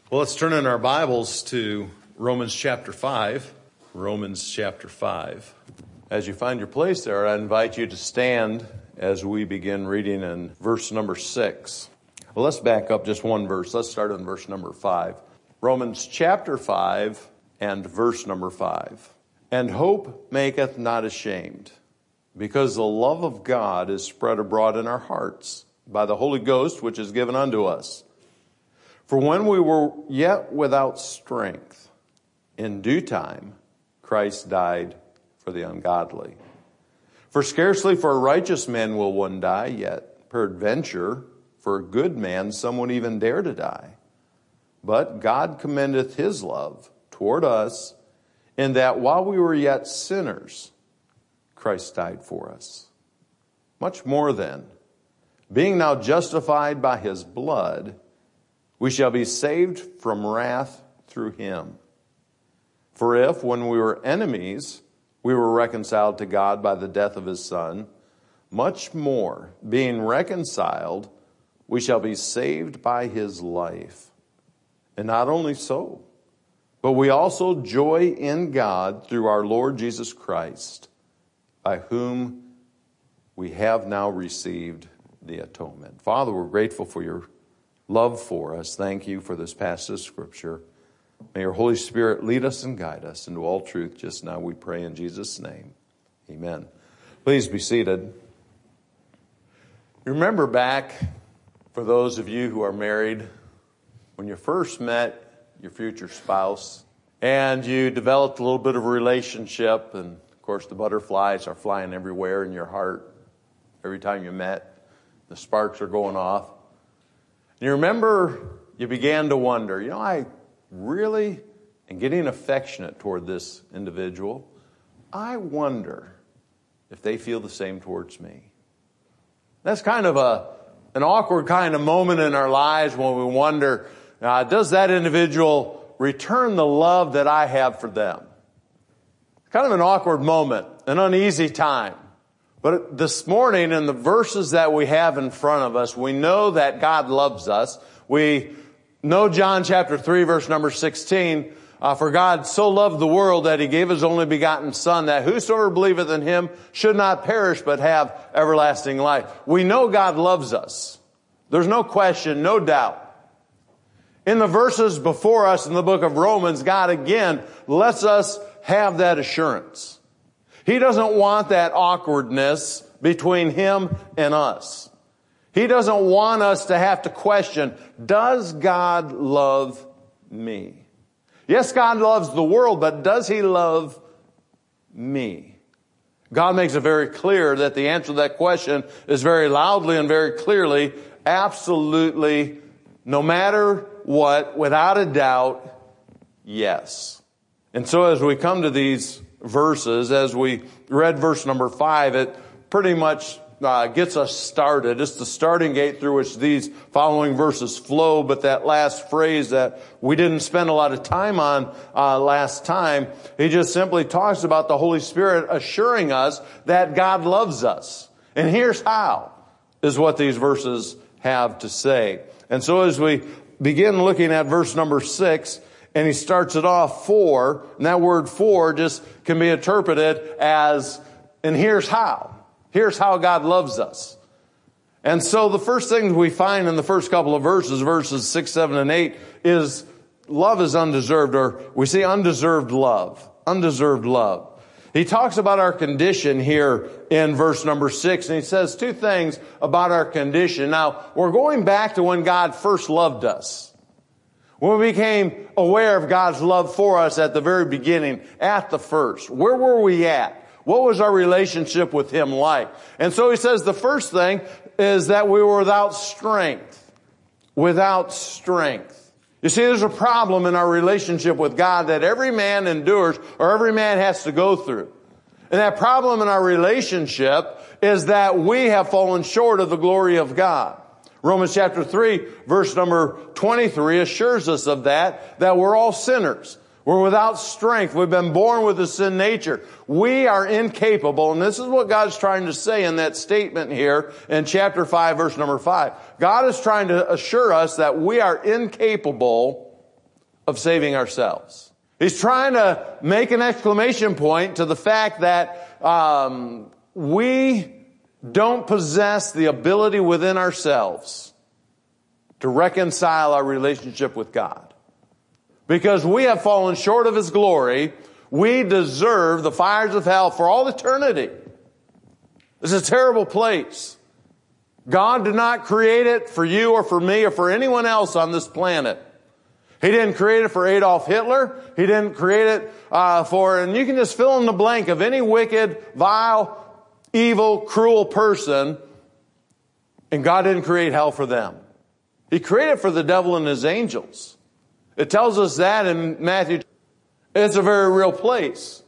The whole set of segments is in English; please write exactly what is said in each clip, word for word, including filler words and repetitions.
Well, let's turn in our Bibles to Romans chapter five. Romans chapter five. As you find your place there, I invite you to stand as we begin reading in verse number six. Well, let's back up just one verse. Let's start in verse number five. Romans chapter five and verse number five. And hope maketh not ashamed, because the love of God is spread abroad in our hearts by the Holy Ghost, which is given unto us. For when we were yet without strength, in due time, Christ died for the ungodly. For scarcely for a righteous man will one die, yet peradventure for a good man some would even dare to die. But God commendeth his love toward us, in that while we were yet sinners, Christ died for us. Much more then, being now justified by his blood, we shall be saved from wrath through him. For if, when we were enemies, we were reconciled to God by the death of his Son, much more, being reconciled, we shall be saved by his life. And not only so, but we also joy in God through our Lord Jesus Christ, by whom we have now received the atonement. Father, we're grateful for your love for us. Thank you for this passage of Scripture. May your Holy Spirit lead us and guide us into all truth just now, we pray in Jesus' name. Amen. Please be seated. Remember back, for those of you who are married, when you first met your future spouse and you developed a little bit of a relationship, and of course the butterflies are flying everywhere in your heart every time you met. The sparks are going off. You remember you began to wonder, you know, I really am getting affectionate toward this individual. I wonder if they feel the same towards me. That's kind of a an awkward kind of moment in our lives when we wonder, uh, does that individual return the love that I have for them? Kind of an awkward moment, an uneasy time. But this morning, in the verses that we have in front of us, we know that God loves us. We know John chapter three, verse number sixteen, uh, for God so loved the world that he gave his only begotten Son, that whosoever believeth in him should not perish but have everlasting life. We know God loves us. There's no question, no doubt. In the verses before us in the book of Romans, God again lets us have that assurance. He doesn't want that awkwardness between him and us. He doesn't want us to have to question, does God love me? Yes, God loves the world, but does he love me? God makes it very clear that the answer to that question is very loudly and very clearly, absolutely, no matter what, without a doubt, yes. And so as we come to these verses, as we read verse number five, it pretty much uh, gets us started. It's the starting gate through which these following verses flow. But that last phrase that we didn't spend a lot of time on uh, last time, he just simply talks about the Holy Spirit assuring us that God loves us. And here's how, is what these verses have to say. And so as we begin looking at verse number six, and he starts it off for, and that word for just can be interpreted as, and here's how. Here's how God loves us. And so the first thing we find in the first couple of verses, verses six, seven, and eight, is love is undeserved, or we see undeserved love. Undeserved love. He talks about our condition here in verse number six, and he says two things about our condition. Now, we're going back to when God first loved us. When we became aware of God's love for us at the very beginning, at the first, where were we at? What was our relationship with him like? And so he says the first thing is that we were without strength. Without strength. You see, there's a problem in our relationship with God that every man endures, or every man has to go through. And that problem in our relationship is that we have fallen short of the glory of God. Romans chapter three, verse number twenty-three assures us of that, that we're all sinners. We're without strength. We've been born with a sin nature. We are incapable, and this is what God's trying to say in that statement here in chapter five, verse number five. God is trying to assure us that we are incapable of saving ourselves. He's trying to make an exclamation point to the fact that um, we don't possess the ability within ourselves to reconcile our relationship with God. Because we have fallen short of His glory, we deserve the fires of hell for all eternity. It's a terrible place. God did not create it for you or for me or for anyone else on this planet. He didn't create it for Adolf Hitler. He didn't create it uh, for, and you can just fill in the blank of any wicked, vile, evil, cruel person, and God didn't create hell for them. He created for the devil and his angels. It tells us that in Matthew. It's a very real place.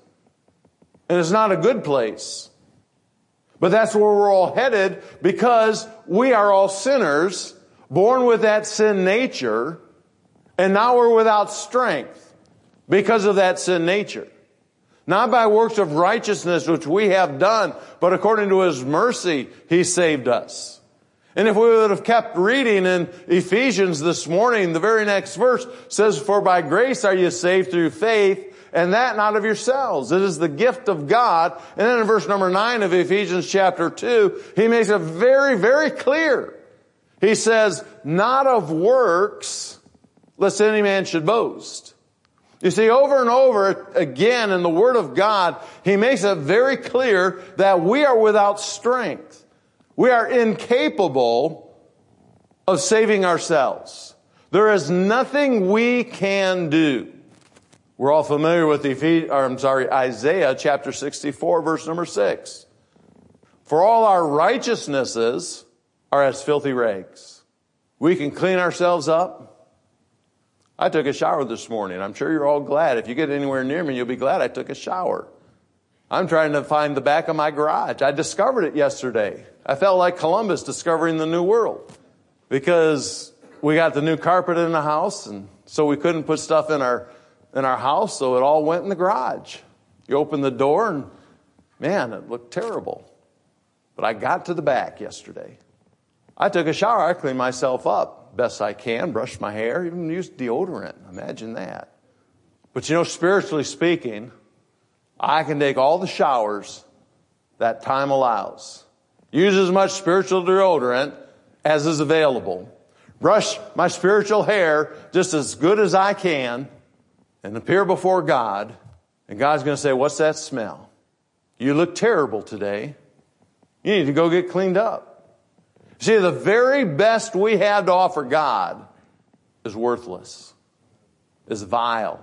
And it's not a good place. But that's where we're all headed because we are all sinners, born with that sin nature, and now we're without strength because of that sin nature. Not by works of righteousness which we have done, but according to His mercy, He saved us. And if we would have kept reading in Ephesians this morning, the very next verse says, "For by grace are you saved through faith, and that not of yourselves. It is the gift of God." And then in verse number nine of Ephesians chapter two, he makes it very, very clear. He says, "Not of works, lest any man should boast." You see, over and over again in the Word of God, He makes it very clear that we are without strength. We are incapable of saving ourselves. There is nothing we can do. We're all familiar with Ephes- or I'm sorry, Isaiah chapter sixty-four, verse number six. "For all our righteousnesses are as filthy rags." We can clean ourselves up. I took a shower this morning. I'm sure you're all glad. If you get anywhere near me, you'll be glad I took a shower. I'm trying to find the back of my garage. I discovered it yesterday. I felt like Columbus discovering the new world because we got the new carpet in the house, and so we couldn't put stuff in our in our house, so it all went in the garage. You open the door, and man, it looked terrible. But I got to the back yesterday. I took a shower. I cleaned myself up best I can, brushed my hair, even used deodorant. Imagine that. But you know, spiritually speaking, I can take all the showers that time allows. Use as much spiritual deodorant as is available. Brush my spiritual hair just as good as I can and appear before God. And God's going to say, "What's that smell? You look terrible today. You need to go get cleaned up." See, the very best we have to offer God is worthless, is vile.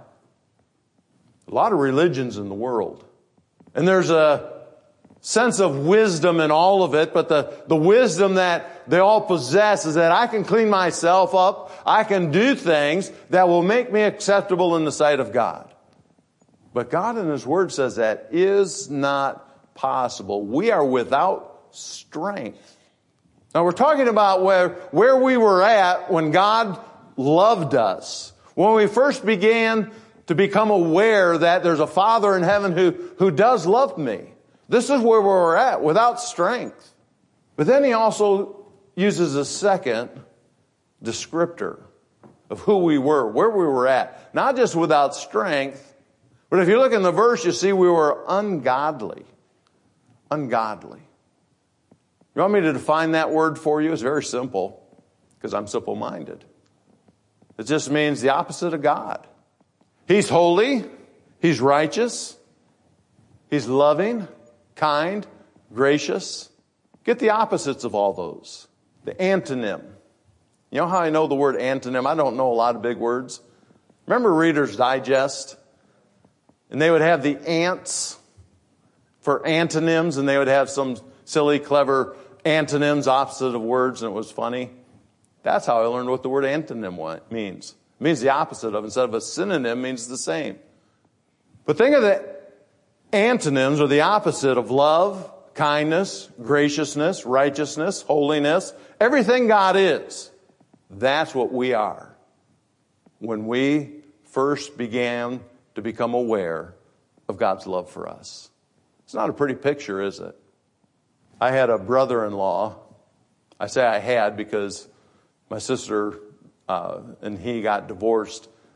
A lot of religions in the world. And there's a sense of wisdom in all of it, but the, the wisdom that they all possess is that I can clean myself up, I can do things that will make me acceptable in the sight of God. But God in His Word says that is not possible. We are without strength. Now we're talking about where, where we were at when God loved us. When we first began to become aware that there's a Father in heaven who, who does love me. This is where we're at, without strength. But then He also uses a second descriptor of who we were, where we were at. Not just without strength, but if you look in the verse, you see we were ungodly. Ungodly. You want me to define that word for you? It's very simple, because I'm simple-minded. It just means the opposite of God. He's holy. He's righteous. He's loving, kind, gracious. Get the opposites of all those. The antonym. You know how I know the word antonym? I don't know a lot of big words. Remember Reader's Digest? And they would have the ants for antonyms, and they would have some silly, clever antonyms, opposite of words, and it was funny. That's how I learned what the word antonym means. It means the opposite of, instead of a synonym, means the same. But think of the antonyms, or the opposite of love, kindness, graciousness, righteousness, holiness, everything God is. That's what we are when we first began to become aware of God's love for us. It's not a pretty picture, is it? I had a brother-in-law. I say I had because my sister uh, and he got divorced.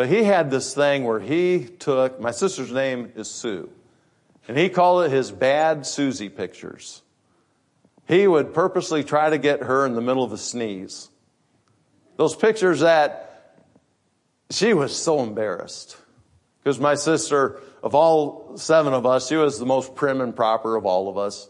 But he had this thing where he took, my sister's name is Sue, and he called it his bad Susie pictures. He would purposely try to get her in the middle of a sneeze. Those pictures that she was so embarrassed. Because my sister, of all seven of us, she was the most prim and proper of all of us.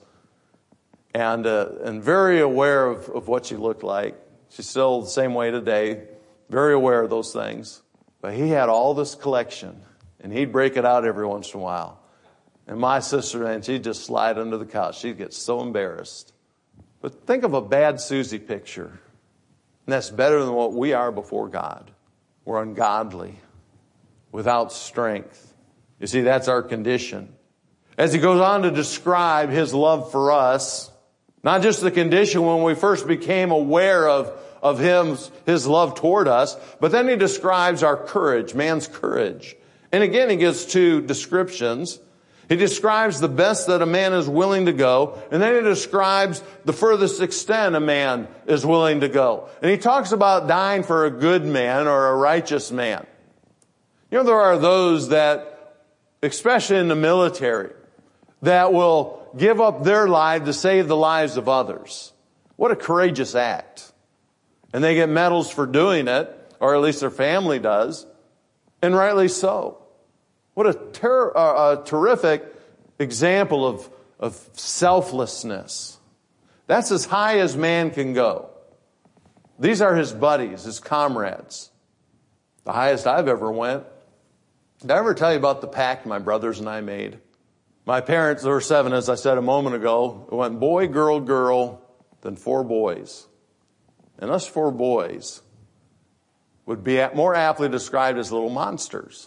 And uh, and very aware of, of what she looked like. She's still the same way today. Very aware of those things. But he had all this collection. And he'd break it out every once in a while. And my sister, and she'd just slide under the couch. She'd get so embarrassed. But think of a bad Susie picture. And that's better than what we are before God. We're ungodly. Without strength. You see, that's our condition. As he goes on to describe his love for us, not just the condition when we first became aware of, of him, his love toward us, but then he describes our courage, man's courage. And again, he gives two descriptions. He describes the best that a man is willing to go, and then he describes the furthest extent a man is willing to go. And he talks about dying for a good man or a righteous man. You know, there are those that, especially in the military, that will give up their life to save the lives of others. What a courageous act. And they get medals for doing it, or at least their family does, and rightly so. What a, ter- uh, a terrific example of, of selflessness. That's as high as man can go. These are his buddies, his comrades. The highest I've ever went. Did I ever tell you about the pact my brothers and I made? My parents, there were seven, as I said a moment ago. It went boy, girl, girl, then four boys. And us four boys would be more aptly described as little monsters.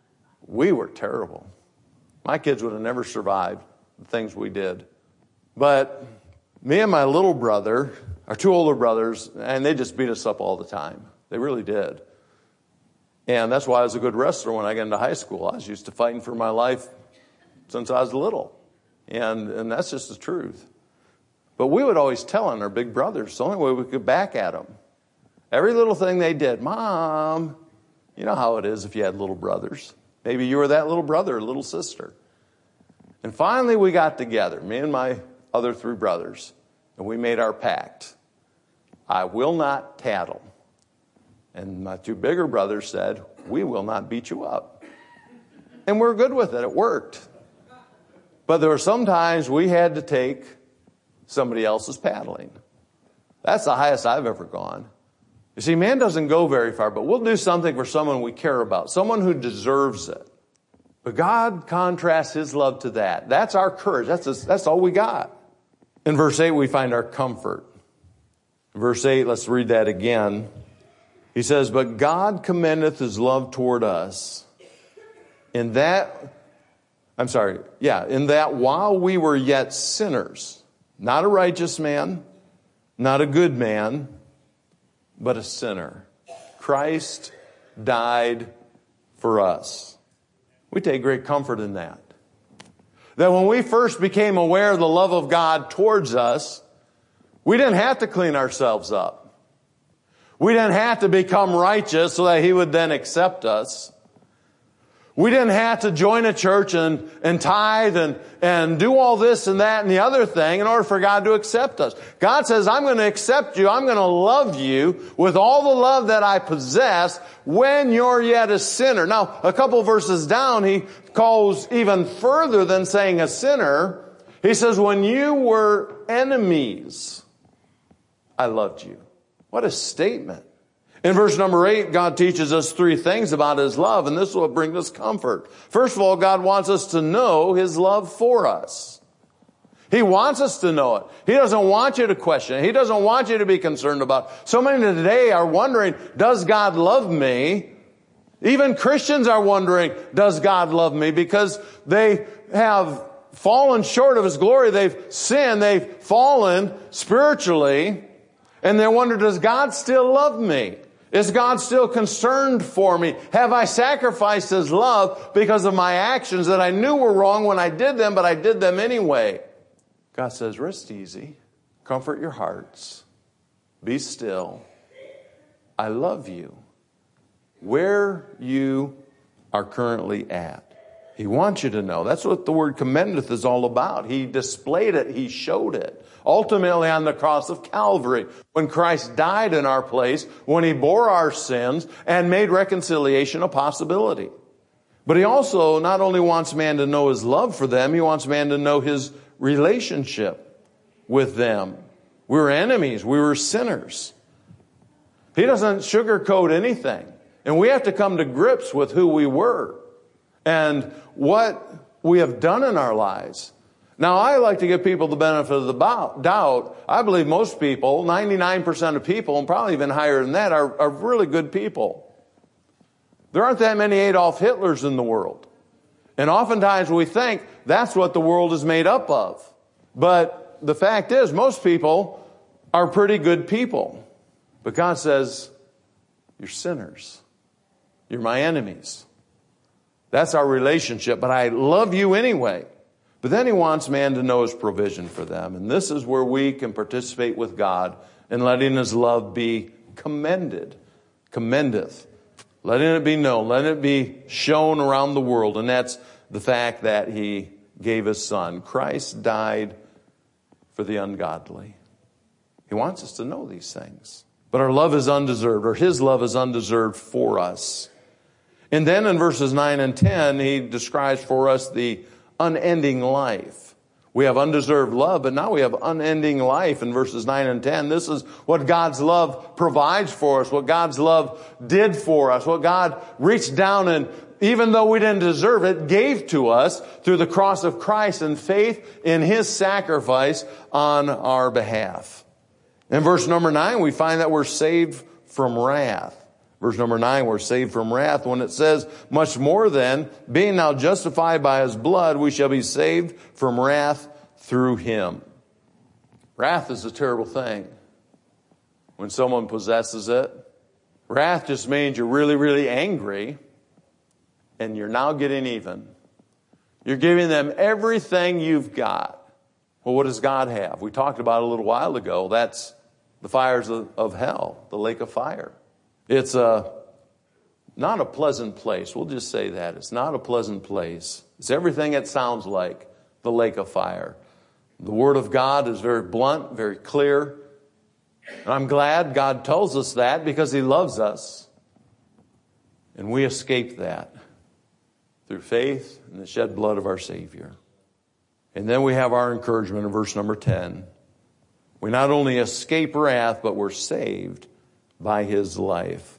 We were terrible. My kids would have never survived the things we did. But me and my little brother, our two older brothers, and they just beat us up all the time. They really did. And that's why I was a good wrestler when I got into high school. I was used to fighting for my life since I was little. And, and that's just the truth. But we would always tell on our big brothers. It's the only way we could back at them. Every little thing they did. Mom, you know how it is if you had little brothers. Maybe you were that little brother or little sister. And finally we got together, me and my other three brothers, and we made our pact. I will not tattle. And my two bigger brothers said, we will not beat you up. And we're good with it. It worked. But there were some times we had to take somebody else's paddling. That's the highest I've ever gone. You see, man doesn't go very far, but we'll do something for someone we care about, someone who deserves it. But God contrasts his love to that. That's our courage. That's, a, that's all we got. In verse eight, we find our comfort. In verse eight, let's read that again. He says, but God commendeth his love toward us in that, I'm sorry, yeah, in that while we were yet sinners, not a righteous man, not a good man, but a sinner, Christ died for us. We take great comfort in that. That when we first became aware of the love of God towards us, we didn't have to clean ourselves up. We didn't have to become righteous so that he would then accept us. We didn't have to join a church and, and tithe and, and do all this and that and the other thing in order for God to accept us. God says, I'm going to accept you. I'm going to love you with all the love that I possess when you're yet a sinner. Now, a couple verses down, he goes even further than saying a sinner. He says, when you were enemies, I loved you. What a statement. In verse number eight, God teaches us three things about his love, and this will bring us comfort. First of all, God wants us to know his love for us. He wants us to know it. He doesn't want you to question it. He doesn't want you to be concerned about it. So many today are wondering, does God love me? Even Christians are wondering, does God love me? Because they have fallen short of his glory. They've sinned. They've fallen spiritually. And they wonder, does God still love me? Is God still concerned for me? Have I sacrificed his love because of my actions that I knew were wrong when I did them, but I did them anyway? God says, rest easy. Comfort your hearts. Be still. I love you. where you are currently at. He wants you to know. That's what the word commendeth is all about. He displayed it. He showed it. Ultimately on the cross of Calvary, when Christ died in our place, when he bore our sins and made reconciliation a possibility. But he also not only wants man to know his love for them, he wants man to know his relationship with them. We were enemies. We were sinners. He doesn't sugarcoat anything. And we have to come to grips with who we were and what we have done in our lives. Now, I like to give people the benefit of the doubt. I believe most people, ninety-nine percent of people, and probably even higher than that, are, are really good people. There aren't that many Adolf Hitlers in the world. And oftentimes we think that's what the world is made up of. But the fact is, most people are pretty good people. But God says, you're sinners. You're my enemies. That's our relationship, but I love you anyway. But then he wants man to know his provision for them. And this is where we can participate with God in letting his love be commended. Commendeth. Letting it be known. Letting it be shown around the world. And that's the fact that he gave his son. Christ died for the ungodly. He wants us to know these things. But our love is undeserved, or his love is undeserved for us. And then in verses nine and ten, he describes for us the unending life. We have undeserved love, but now we have unending life in verses nine and ten. This is what God's love provides for us, what God's love did for us, what God reached down and, even though we didn't deserve it, gave to us through the cross of Christ and faith in his sacrifice on our behalf. In verse number nine, we find that we're saved from wrath. Verse number nine, we're saved from wrath when it says, much more then, being now justified by his blood, we shall be saved from wrath through him. Wrath is a terrible thing when someone possesses it. Wrath just means you're really, really angry and you're now getting even. You're giving them everything you've got. Well, what does God have? We talked about it a little while ago. That's the fires of, of hell, the lake of fire. It's a, not a pleasant place. We'll just say that. It's not a pleasant place. It's everything it sounds like, the lake of fire. The Word of God is very blunt, very clear. And I'm glad God tells us that because he loves us. And we escape that through faith in the shed blood of our Savior. And then we have our encouragement in verse number ten. We not only escape wrath, but we're saved by his life.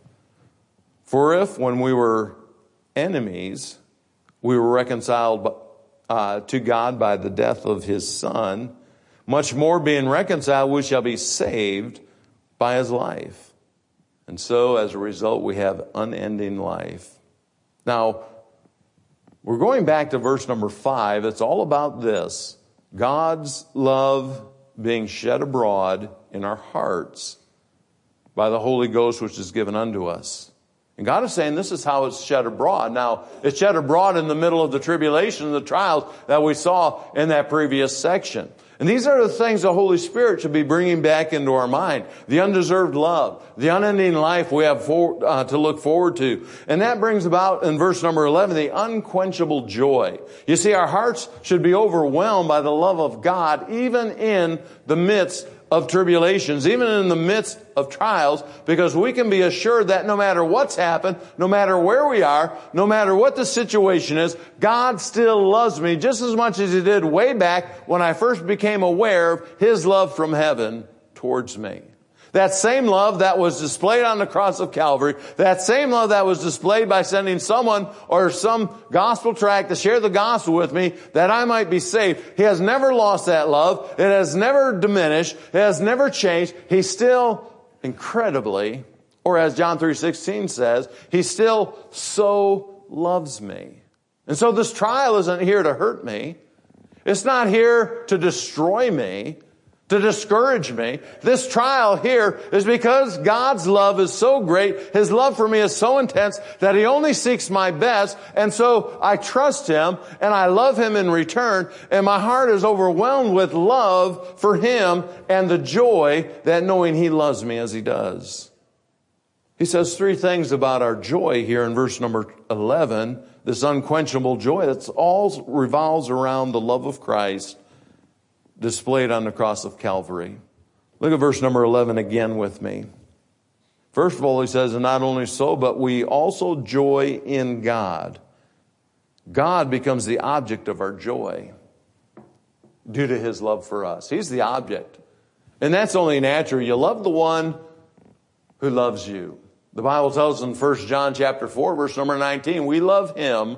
For if, when we were enemies, we were reconciled uh, to God by the death of his Son, much more being reconciled, we shall be saved by his life. And so, as a result, we have unending life. Now, we're going back to verse number five. It's all about this. God's love being shed abroad in our hearts by the Holy Ghost, which is given unto us. And God is saying this is how it's shed abroad. Now, it's shed abroad in the middle of the tribulation and the trials that we saw in that previous section. And these are the things the Holy Spirit should be bringing back into our mind. The undeserved love, the unending life we have for, uh, to look forward to. And that brings about, in verse number eleven, the unquenchable joy. You see, our hearts should be overwhelmed by the love of God, even in the midst of tribulations, even in the midst of trials, because we can be assured that no matter what's happened, no matter where we are, no matter what the situation is, God still loves me just as much as he did way back when I first became aware of his love from heaven towards me. That same love that was displayed on the cross of Calvary, that same love that was displayed by sending someone or some gospel tract to share the gospel with me that I might be saved. He has never lost that love. It has never diminished. It has never changed. He still incredibly, or as John three sixteen says, he still so loves me. And so this trial isn't here to hurt me. It's not here to destroy me, to discourage me. This trial here is because God's love is so great. His love for me is so intense that he only seeks my best. And so I trust him and I love him in return. And my heart is overwhelmed with love for him and the joy that knowing he loves me as he does. He says three things about our joy here in verse number eleven, this unquenchable joy. It's all revolves around the love of Christ displayed on the cross of Calvary. Look at verse number eleven again with me. First of all, he says, and not only so, but we also joy in God. God becomes the object of our joy due to his love for us. He's the object. And that's only natural. You love the one who loves you. The Bible tells us in First John chapter four, verse number nineteen, we love him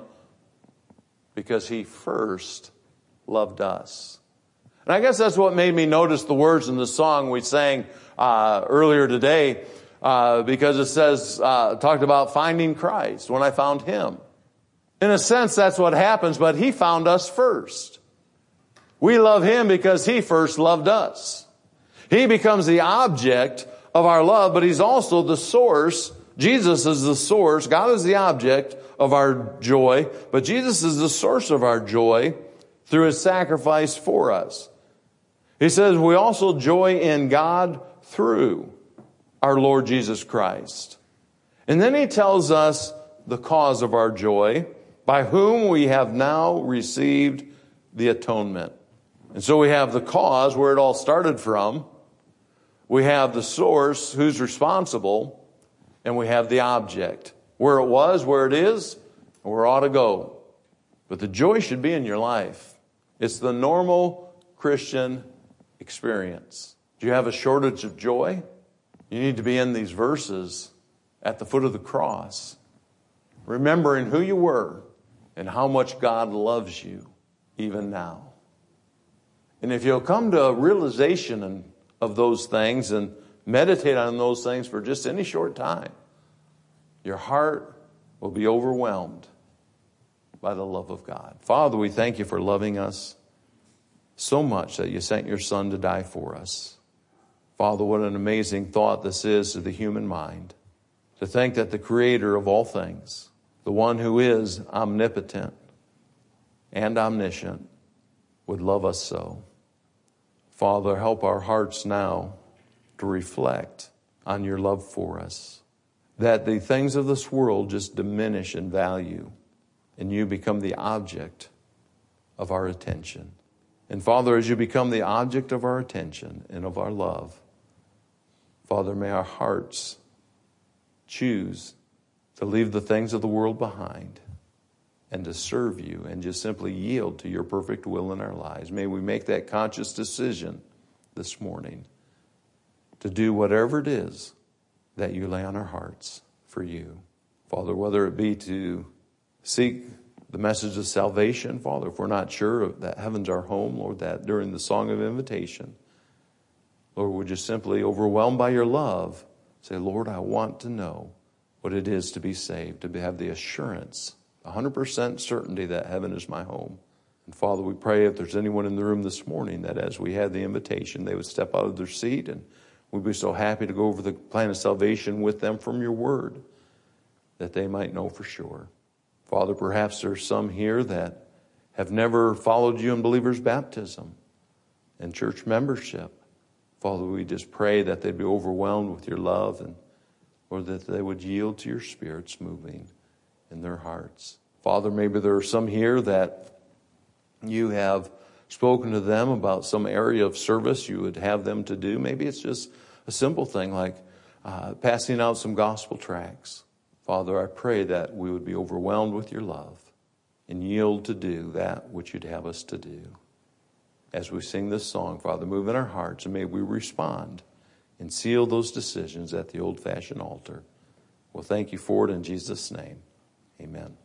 because he first loved us. And I guess that's what made me notice the words in the song we sang uh, earlier today, uh, because it says, uh, talked about finding Christ when I found him. In a sense, that's what happens, but he found us first. We love him because he first loved us. He becomes the object of our love, but he's also the source. Jesus is the source. God is the object of our joy, but Jesus is the source of our joy through his sacrifice for us. He says we also joy in God through our Lord Jesus Christ. And then he tells us the cause of our joy, by whom we have now received the atonement. And so we have the cause, where it all started from. We have the source, who's responsible, and we have the object, where it was, where it is, and where it ought to go. But the joy should be in your life. It's the normal Christian experience. Do you have a shortage of joy? You need to be in these verses at the foot of the cross, remembering who you were and how much God loves you even now. And if you'll come to a realization and of those things and meditate on those things for just any short time, your heart will be overwhelmed by the love of God. Father, we thank you for loving us so much that you sent your Son to die for us. Father, what an amazing thought this is to the human mind, to think that the creator of all things, the one who is omnipotent and omniscient, would love us so. Father, help our hearts now to reflect on your love for us, that the things of this world just diminish in value and you become the object of our attention. And Father, as you become the object of our attention and of our love, Father, may our hearts choose to leave the things of the world behind and to serve you and just simply yield to your perfect will in our lives. May we make that conscious decision this morning to do whatever it is that you lay on our hearts for you. Father, whether it be to seek the message of salvation, Father, if we're not sure that heaven's our home, Lord, that during the song of invitation, Lord, we're just simply overwhelmed by your love. Say, Lord, I want to know what it is to be saved, to have the assurance, one hundred percent certainty that heaven is my home. And Father, we pray if there's anyone in the room this morning that as we had the invitation, they would step out of their seat, and we'd be so happy to go over the plan of salvation with them from your word, that they might know for sure. Father, perhaps there's some here that have never followed you in believer's baptism and church membership. Father, we just pray that they'd be overwhelmed with your love, and or that they would yield to your Spirit's moving in their hearts. Father, maybe there are some here that you have spoken to them about some area of service you would have them to do. Maybe it's just a simple thing like uh, passing out some gospel tracts. Father, I pray that we would be overwhelmed with your love and yield to do that which you'd have us to do. As we sing this song, Father, move in our hearts, and may we respond and seal those decisions at the old-fashioned altar. Well, thank you for it in Jesus' name. Amen.